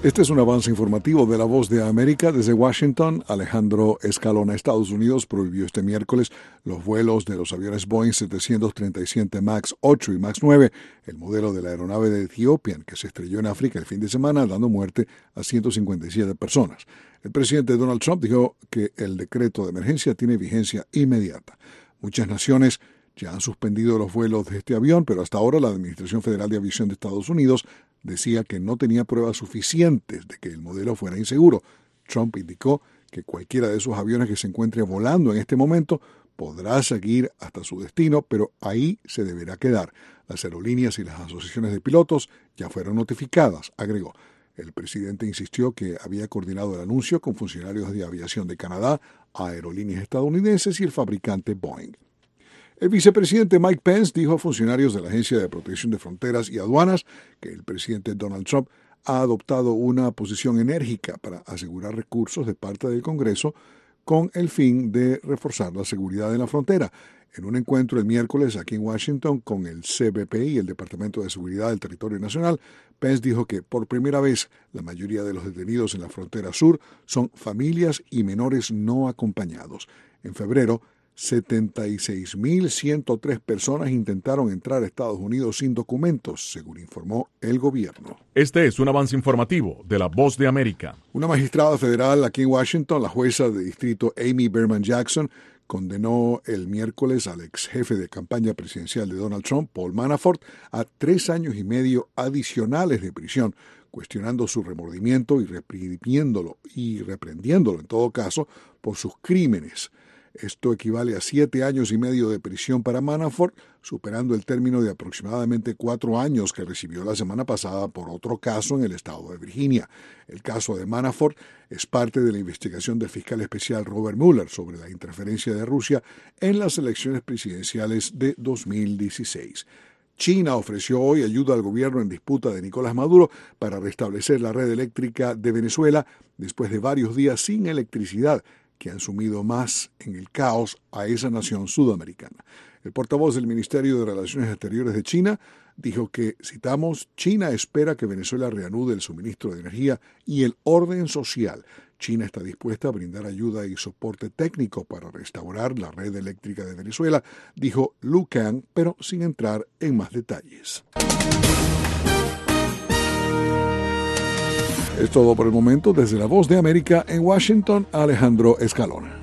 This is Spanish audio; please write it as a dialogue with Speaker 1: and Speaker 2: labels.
Speaker 1: Este es un avance informativo de La Voz de América. Desde Washington, Alejandro Escalona. Estados Unidos prohibió este miércoles los vuelos de los aviones Boeing 737 MAX 8 y MAX 9, el modelo de la aeronave de Ethiopian, que se estrelló en África el fin de semana, dando muerte a 157 personas. El presidente Donald Trump dijo que el decreto de emergencia tiene vigencia inmediata. Muchas naciones ya han suspendido los vuelos de este avión, pero hasta ahora la Administración Federal de Aviación de Estados Unidos decía que no tenía pruebas suficientes de que el modelo fuera inseguro. Trump indicó que cualquiera de esos aviones que se encuentre volando en este momento podrá seguir hasta su destino, pero ahí se deberá quedar. Las aerolíneas y las asociaciones de pilotos ya fueron notificadas, agregó. El presidente insistió que había coordinado el anuncio con funcionarios de aviación de Canadá, aerolíneas estadounidenses y el fabricante Boeing. El vicepresidente Mike Pence dijo a funcionarios de la Agencia de Protección de Fronteras y Aduanas que el presidente Donald Trump ha adoptado una posición enérgica para asegurar recursos de parte del Congreso con el fin de reforzar la seguridad en la frontera. En un encuentro el miércoles aquí en Washington con el CBP y el Departamento de Seguridad del Territorio Nacional, Pence dijo que por primera vez la mayoría de los detenidos en la frontera sur son familias y menores no acompañados. En febrero, 76.103 personas intentaron entrar a Estados Unidos sin documentos, según informó el gobierno.
Speaker 2: Este es un avance informativo de La Voz de América.
Speaker 1: Una magistrada federal aquí en Washington, la jueza de distrito Amy Berman Jackson, condenó el miércoles al ex jefe de campaña presidencial de Donald Trump, Paul Manafort, a 3 años y medio adicionales de prisión, cuestionando su remordimiento y reprendiéndolo en todo caso por sus crímenes. Esto equivale a 7 años y medio de prisión para Manafort, superando el término de aproximadamente 4 años que recibió la semana pasada por otro caso en el estado de Virginia. El caso de Manafort es parte de la investigación del fiscal especial Robert Mueller sobre la interferencia de Rusia en las elecciones presidenciales de 2016. China ofreció hoy ayuda al gobierno en disputa de Nicolás Maduro para restablecer la red eléctrica de Venezuela después de varios días sin electricidad, que han sumido más en el caos a esa nación sudamericana. El portavoz del Ministerio de Relaciones Exteriores de China dijo que, citamos, China espera que Venezuela reanude el suministro de energía y el orden social. China está dispuesta a brindar ayuda y soporte técnico para restaurar la red eléctrica de Venezuela, dijo Lu Kang, pero sin entrar en más detalles. Es todo por el momento. Desde La Voz de América en Washington, Alejandro Escalona.